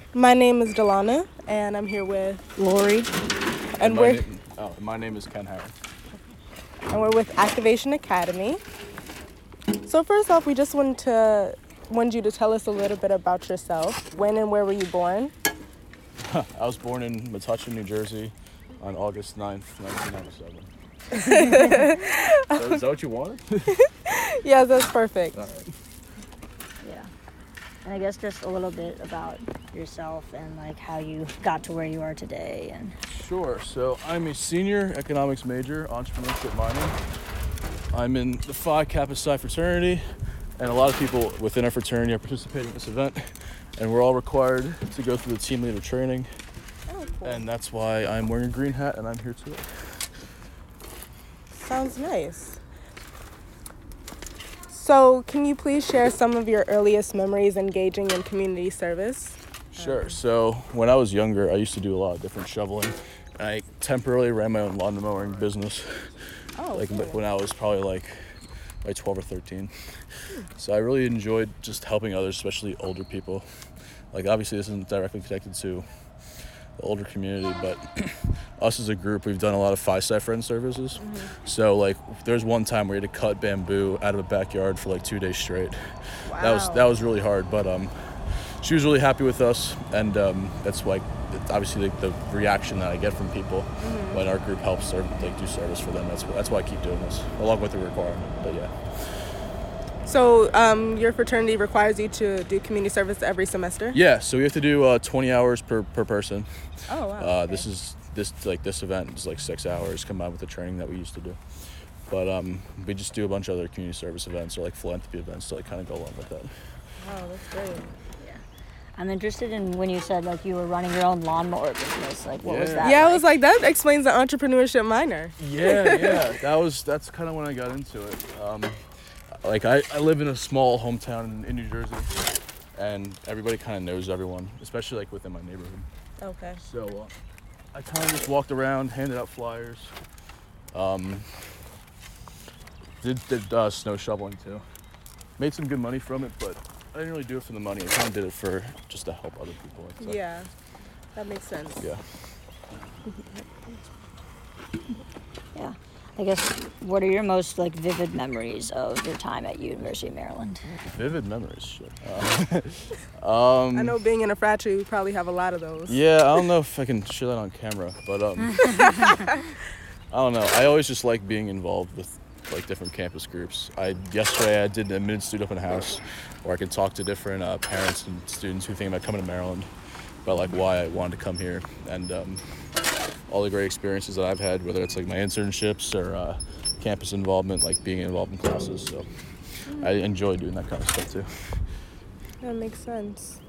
My name is Delana, and I'm here with Lori. and My name is Ken Harris. we're with Activation Academy. So first off, we just wanted you to tell us a little bit about yourself. When and where were you born? I was born in Metuchen, New Jersey on August 9th, 1997. So is that what you wanted? Yes, that's perfect. All right. Yeah. And I guess just a little bit about yourself and like how you got to where you are today. And Sure. So I'm a senior economics major, entrepreneurship minor. I'm in the Phi Kappa Psi fraternity, and a lot of people within our fraternity are participating in this event, and we're all required to go through the team leader training. Oh, cool. And that's why I'm wearing a green hat and I'm here too. Sounds nice. So can you please share some of your earliest memories engaging in community service? Sure. So when I was younger, I used to do a lot of different shoveling. I temporarily ran my own lawn mowing business, Oh, cool. when I was probably like 12 or 13. So I really enjoyed just helping others, especially older people. Like obviously this isn't directly connected to the older community, but us as a group, we've done a lot of Phi Psi friend services. So like there's one time where we had to cut bamboo out of a backyard for like 2 days straight. Wow. That was really hard, but she was really happy with us, and that's like obviously the reaction that I get from people when our group helps do service for them. That's why I keep doing this, along with the requirement. But yeah. So your fraternity requires you to do community service every semester? Yeah, so we have to do 20 hours per person. Oh, wow. Okay. This event is like 6 hours combined with the training that we used to do. But we just do a bunch of other community service events or like philanthropy events to like kind of go along with that. Wow, that's great. I'm interested in when you said like you were running your own lawnmower business. Like what was Yeah. that? Yeah, I like? was like, that explains the entrepreneurship minor. Yeah. That's kind of when I got into it. I live in a small hometown in New Jersey, and everybody kind of knows everyone, especially like within my neighborhood. Okay. So I kind of just walked around, handed out flyers. Did snow shoveling too. Made some good money from it, but I didn't really do it for the money. I kind of did it for just to help other people. I'd say. Yeah, that makes sense. Yeah. Yeah. I guess what are your most like vivid memories of your time at University of Maryland? Vivid memories. Shit. I know being in a fraternity, we probably have a lot of those. Yeah, I don't know if I can share that on camera, but I don't know. I always just like being involved with like different campus groups. Yesterday I did an admitted student open house where I could talk to different parents and students who think about coming to Maryland, about like why I wanted to come here, and all the great experiences that I've had, whether it's like my internships or campus involvement, like being involved in classes. So I enjoy doing that kind of stuff too. That makes sense.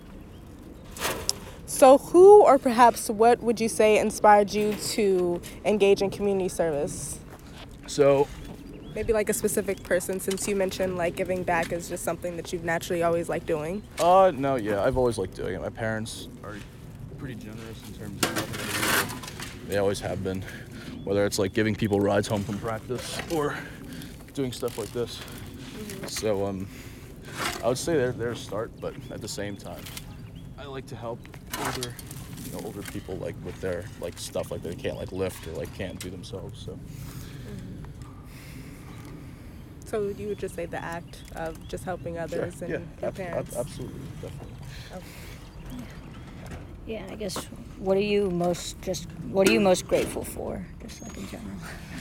So who or perhaps what would you say inspired you to engage in community service? So Maybe like a specific person, since you mentioned like giving back is just something that you've naturally always liked doing. no, yeah, I've always liked doing it. My parents are pretty generous in terms of helping other people. They always have been, whether it's like giving people rides home from practice or doing stuff like this. So I would say they're a start, but at the same time, I like to help older people like with their like stuff like they can't like lift or like can't do themselves. So you would just say the act of just helping others Sure. and your parents? Absolutely, definitely. Yeah, I guess what are you most grateful for? Just like in general.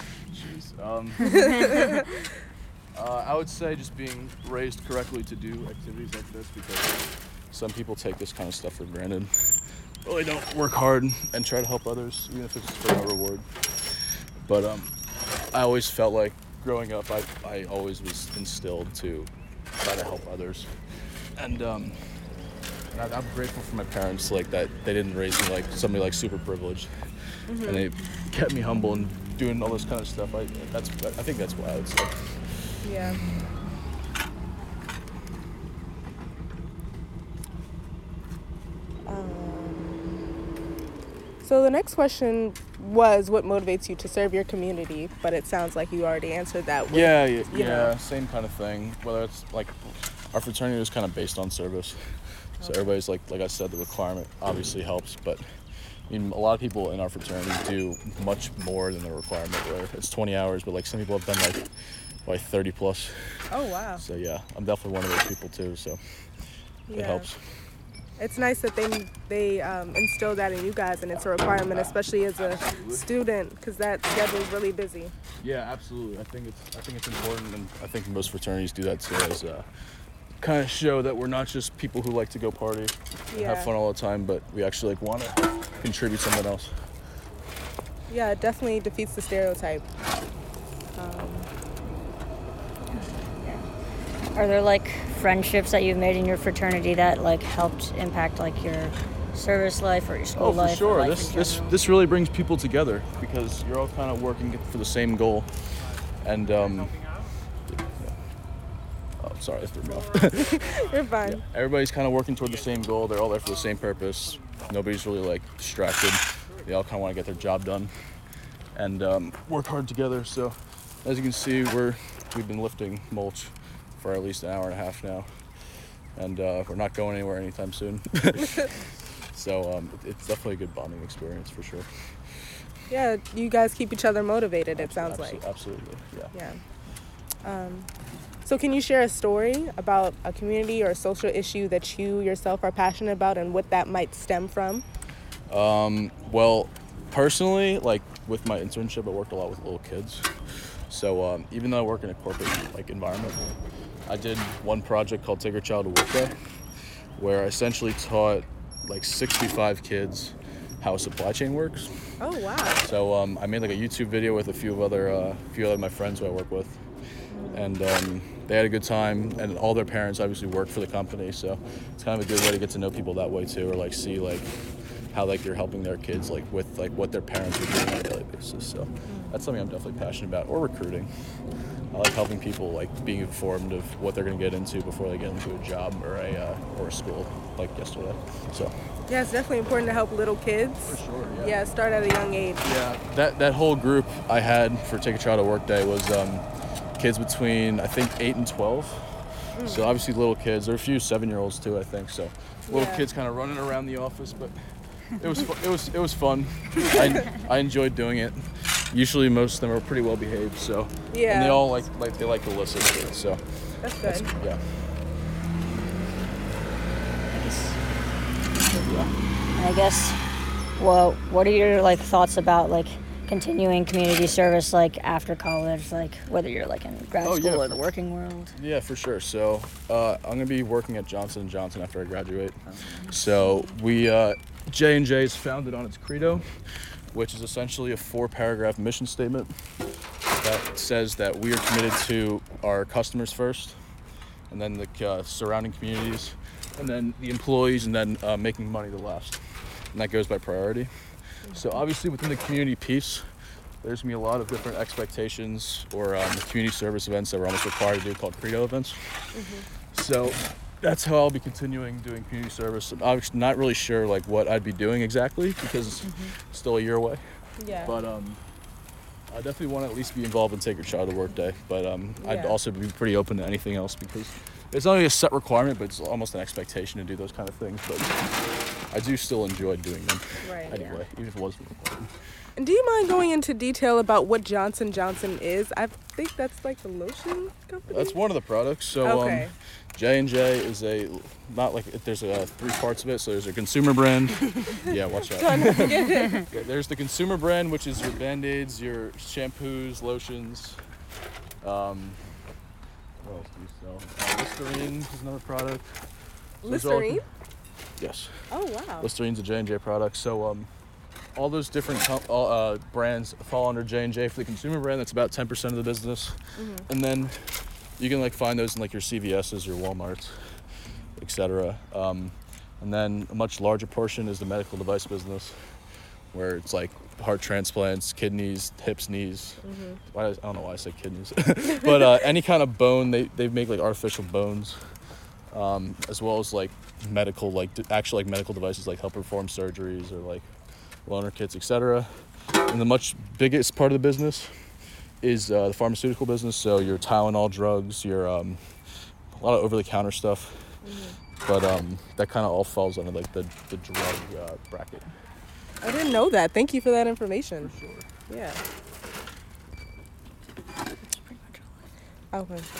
Jeez. I would say just being raised correctly to do activities like this, because some people take this kind of stuff for granted. Really don't work hard and try to help others, even if it's for no reward. But I always felt like growing up, I always was instilled to try to help others, and I'm grateful for my parents, like that they didn't raise me like somebody like super privileged, and they kept me humble and doing all this kind of stuff. I think that's why I would say. Yeah. So the next question was, what motivates you to serve your community? But it sounds like you already answered that. Yeah, same kind of thing. Whether it's like our fraternity was kind of based on service, So everybody's like I said, the requirement obviously helps, but I mean, a lot of people in our fraternity do much more than the requirement, where it's 20 hours, but like some people have done like 30 plus. Oh, wow. So yeah, I'm definitely one of those people too, so it helps. It's nice that they instill that in you guys, and it's a requirement, especially as a student, because that schedule is really busy. Yeah, absolutely. I think it's important, and I think most fraternities do that too, as kind of show that we're not just people who like to go party and have fun all the time, but we actually like want to contribute something else. Yeah, it definitely defeats the stereotype. Are there like friendships that you've made in your fraternity that like helped impact like your service life or your school life? Oh, for sure. Or life in general? This really brings people together because you're all kind of working for the same goal. And sorry, I threw me off. You're fine. Yeah, everybody's kind of working toward the same goal. They're all there for the same purpose. Nobody's really like distracted. They all kind of want to get their job done and work hard together. So as you can see, we've been lifting mulch for at least an hour and a half now, and we're not going anywhere anytime soon. So it's definitely a good bonding experience for sure. Yeah, you guys keep each other motivated, it sounds like. Absolutely, yeah. Yeah. So can you share a story about a community or a social issue that you yourself are passionate about and what that might stem from? Well, personally, like with my internship, I worked a lot with little kids. So even though I work in a corporate like environment, I did one project called Take Your Child to Work Day, where I essentially taught like 65 kids how supply chain works. Oh, wow. So I made like a YouTube video with a few other my friends who I work with, and they had a good time, and all their parents obviously work for the company, so it's kind of a good way to get to know people that way too, or like see like how like they're helping their kids like with like what their parents are doing on a daily basis. So that's something I'm definitely passionate about. Or recruiting. I like helping people like being informed of what they're going to get into before they get into a job or a school like yesterday. So Yeah, it's definitely important to help little kids. for sure, yeah. Yeah, start at a young age. Yeah, that whole group I had for Take a Child to Work Day was kids between I think 8 and 12. So obviously little kids. There are a few 7-year-olds too, I think. So little kids kind of running around the office, but it was fun. I enjoyed doing it. Usually most of them are pretty well behaved, so Yeah. and they all like to listen to it. So That's good. yeah. And I guess, well, what are your like thoughts about like continuing community service like after college, like whether you're like in grad school or the working world? Yeah, for sure. So I'm gonna be working at Johnson & Johnson after I graduate. So we J&J is founded on its credo, which is essentially a 4-paragraph mission statement that says that we are committed to our customers first, and then the surrounding communities, and then the employees, and then making money the last. And that goes by priority. So obviously within the community piece, there's gonna be a lot of different expectations or community service events that we're almost required to do called credo events. So that's how I'll be continuing doing community service. I'm not really sure like what I'd be doing exactly because it's still a year away. Yeah. But I definitely want to at least be involved in Take Your Child to Work Day. But I'd also be pretty open to anything else because it's not only a set requirement, but it's almost an expectation to do those kind of things. But I do still enjoy doing them anyway, even if it wasn't required. And do you mind going into detail about what Johnson & Johnson is? I think that's like the lotion company. That's one of the products. So Okay. J&J is not like there's 3 parts of it. So there's a consumer brand. Yeah, watch out. Trying to forget it. Yeah, there's the consumer brand, which is your Band-Aids, your shampoos, lotions. What else do you sell? Listerine is another product. Those are all- Listerine? Yes. Oh, wow. Listerine's a J&J product. So all those different brands fall under J&J. For the consumer brand, that's about 10% of the business. And then you can like find those in like your CVS's, your Walmarts, etc. And then a much larger portion is the medical device business, where it's like heart transplants, kidneys, hips, knees. I don't know why I said kidneys, but any kind of bone. They make like artificial bones, as well as like medical, like actual like medical devices, like help perform surgeries or like loaner kits, etc. And the much biggest part of the business is the pharmaceutical business. So your Tylenol drugs, your a lot of over-the-counter stuff. but that kind of all falls under like the drug bracket. I didn't know that. Thank you for that information. For sure. Yeah. Okay.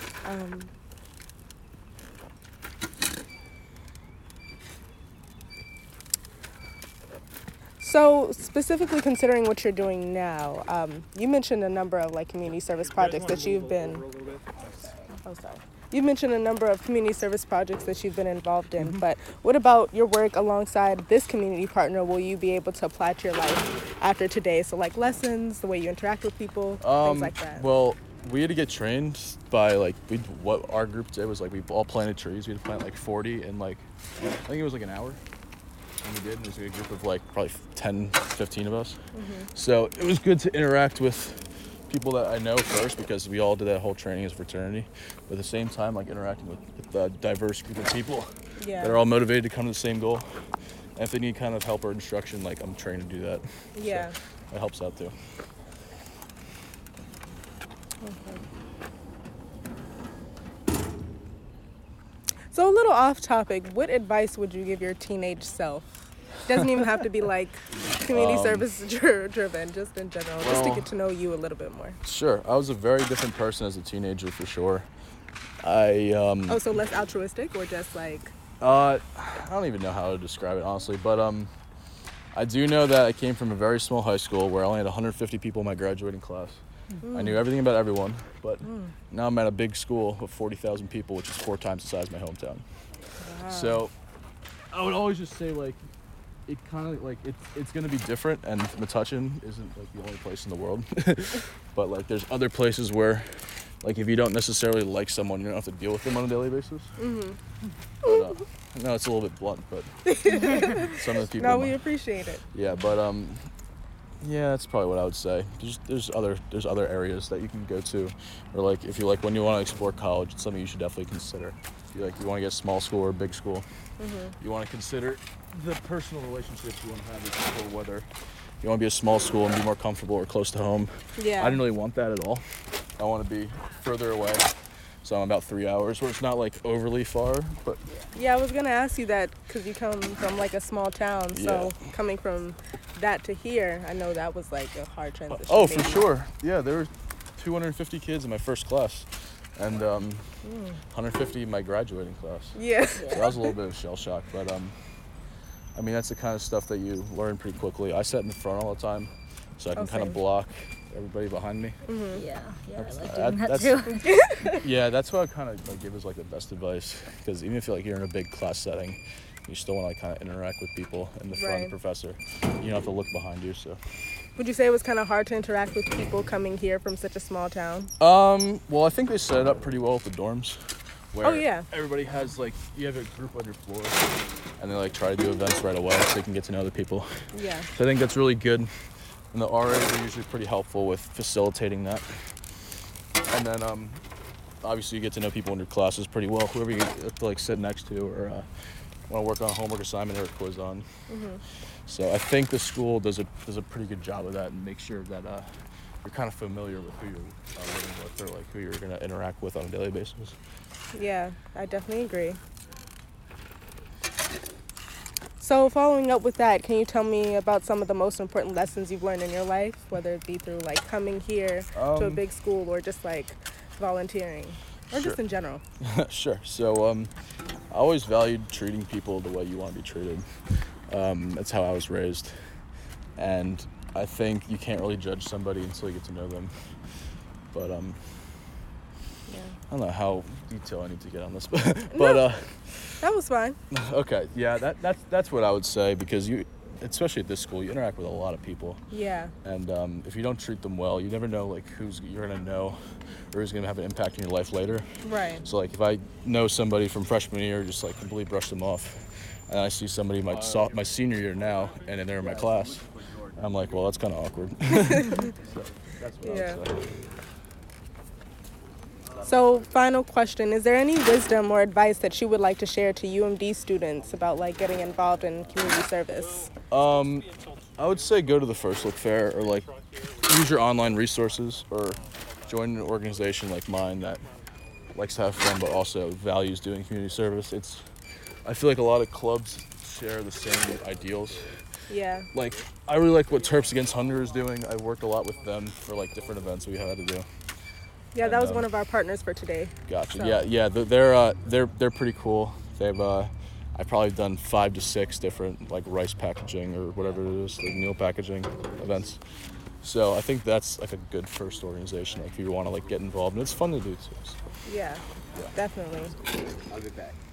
So specifically considering what you're doing now, you mentioned a number of like community service projects that you've been. Oh, sorry. You've mentioned a number of community service projects that you've been involved in, but what about your work alongside this community partner? Will you be able to apply to your life after today? So like lessons, the way you interact with people, things like that. Well, we had to get trained by like what our group did was like we all planted trees. We had to plant like 40 in like I think it was like an hour. And we did. And it was a group of like probably 10, 15 of us. So it was good to interact with people that I know first because we all did that whole training as a fraternity. But at the same time, like interacting with a diverse group of people that are all motivated to come to the same goal. And if they need kind of help or instruction, like I'm trained to do that. Yeah. So it helps out too. So a little off topic, what advice would you give your teenage self? Doesn't even have to be like community service driven, just in general, just to get to know you a little bit more. Sure. I was a very different person as a teenager for sure. So less altruistic or just like... I don't even know how to describe it, honestly, but I do know that I came from a very small high school where I only had 150 people in my graduating class. I knew everything about everyone, but now I'm at a big school of 40,000 people, which is 4 times the size of my hometown. Wow. So I would always just say, like, it kind of, like, it's going to be different, and Metuchen isn't, like, the only place in the world. But, like, there's other places where, like, if you don't necessarily like someone, you don't have to deal with them on a daily basis. But, no, it's a little bit blunt, but some of the people... No, we appreciate it. Yeah, but, yeah, that's probably what I would say. There's other areas that you can go to, or like if you like when you want to explore college, it's something you should definitely consider. If you want to get a small school or a big school, you want to consider the personal relationships you want to have with people. Whether you want to be a small school and be more comfortable or close to home. Yeah. I didn't really want that at all. I want to be further away, so I'm about 3 hours, where it's not like overly far, but. Yeah, I was gonna ask you that because you come from like a small town, so coming from that to here, I know that was like a hard transition. Oh, for sure. Yeah, there were 250 kids in my first class, and 150 in my graduating class. Yeah. So that was a little bit of shell shock, but I mean that's the kind of stuff that you learn pretty quickly. I sat in the front all the time, so I can kind of block everybody behind me. Yeah, I like doing that too. Yeah, that's what I kind of like give as like the best advice, because even if you're in a big class setting, you still want to like kind of interact with people in the front of the professor. You don't have to look behind you. So. Would you say it was kind of hard to interact with people coming here from such a small town? Well, I think they set it up pretty well with the dorms. Where everybody has like, you have a group on your floor, and they like try to do events right away so they can get to know other people. Yeah. So I think that's really good. And the RAs are usually pretty helpful with facilitating that. And then obviously you get to know people in your classes pretty well, whoever you get to like sit next to or want to work on a homework assignment or a quiz on. So I think the school does a pretty good job of that and make sure that you're kind of familiar with who you're living with or like who you're going to interact with on a daily basis. Yeah, I definitely agree. So following up with that, can you tell me about some of the most important lessons you've learned in your life, whether it be through like coming here to a big school or just like volunteering or just in general? Sure. So I always valued treating people the way you want to be treated. That's how I was raised. And I think you can't really judge somebody until you get to know them. But I don't know how detailed I need to get on this, but that was fine. Okay, yeah, that's what I would say, because you, especially at this school, you interact with a lot of people. Yeah. And if you don't treat them well, you never know like you're gonna know or who's gonna have an impact in your life later. Right. So like if I know somebody from freshman year, just like completely brush them off, and I see somebody my senior year now, and then they're in my class, I'm like, well, that's kind of awkward. So that's what I would say. So final question, is there any wisdom or advice that you would like to share to UMD students about like getting involved in community service? I would say go to the First Look Fair, or like use your online resources, or join an organization like mine that likes to have fun but also values doing community service. I feel like a lot of clubs share the same ideals. Yeah. Like, I really like what Terps Against Hunger is doing. I worked a lot with them for like different events we had to do. Yeah, that was one of our partners for today. Gotcha. So. Yeah. They're pretty cool. They've I've probably done 5 to 6 different like rice packaging or whatever it is, like meal packaging events. So I think that's like a good first organization, like if you want to like get involved, and it's fun to do too. So. Yeah, definitely. I'll be back.